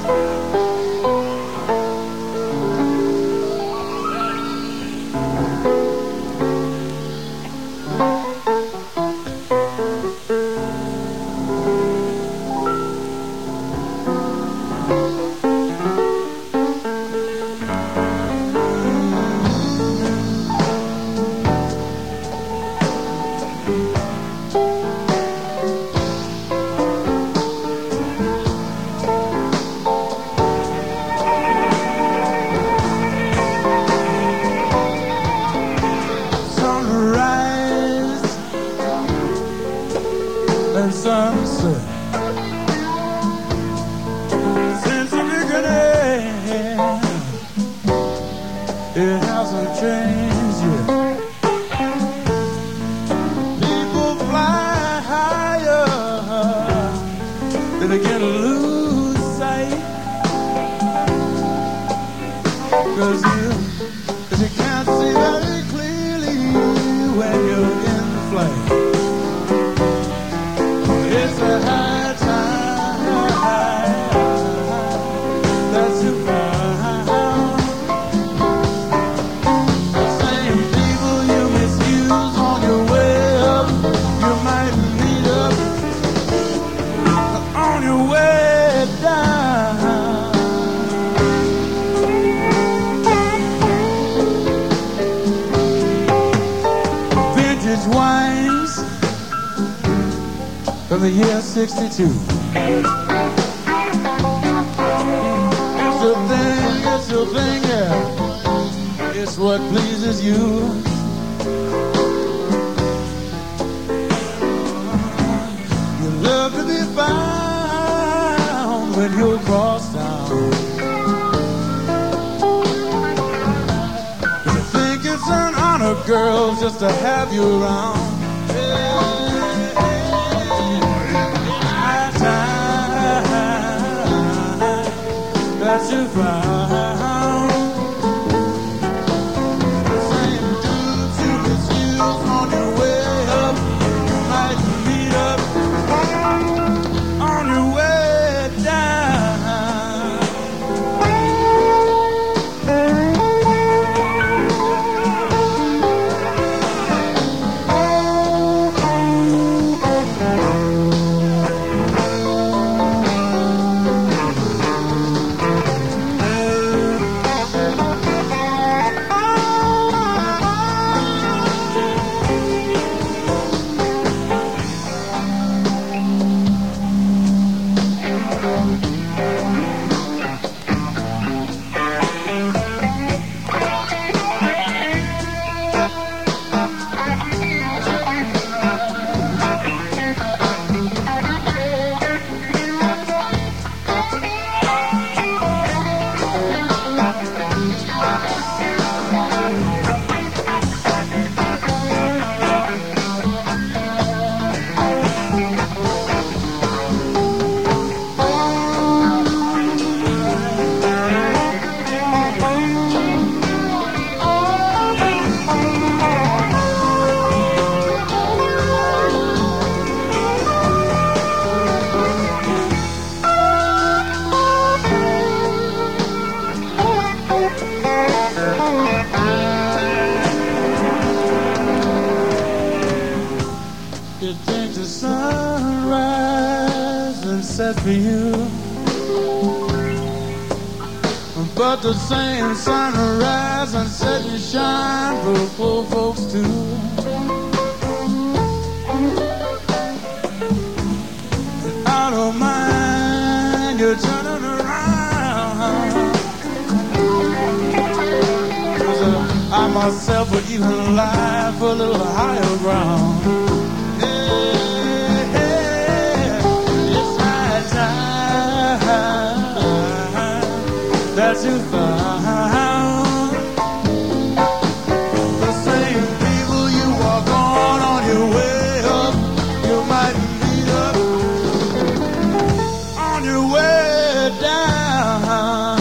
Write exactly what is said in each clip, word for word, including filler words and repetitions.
From the year sixty-two. It's a thing, it's a thing, yeah. It's what pleases you. You love to be found when you're across town. You think it's an honor, girl, just to have you around. That you found the same dudes you misuse on your way up. You might meet up on your way down. It takes a sunrise and set for you, but the same sunrise and set you shine for poor folks too. I don't mind you turning around, 'cause uh, I myself would even lie for a little higher ground. That you found the same people you walk on on your way up. You might meet up on your way down.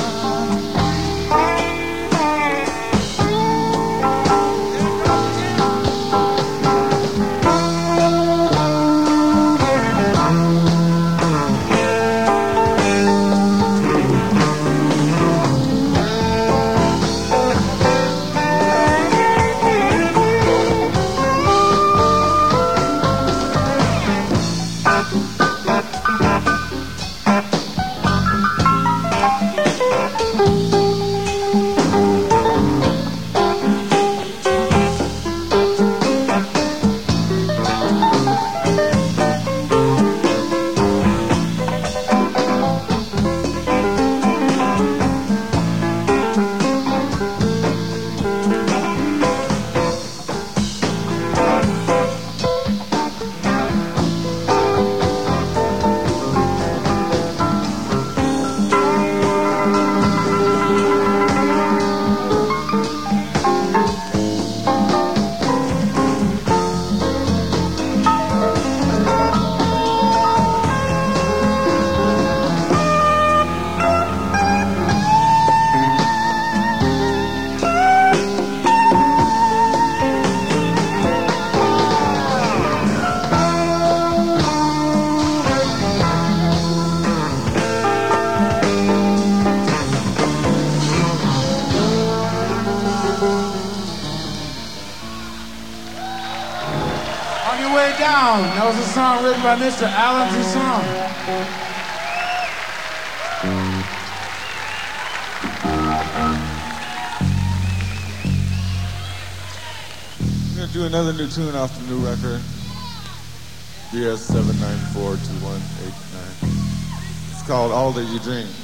On Your Way Down. That was a song written by Mister Alan Toussaint. I'm going to do another new tune off the new record. B S seven nine four two one eight nine. It's called All That You Dream.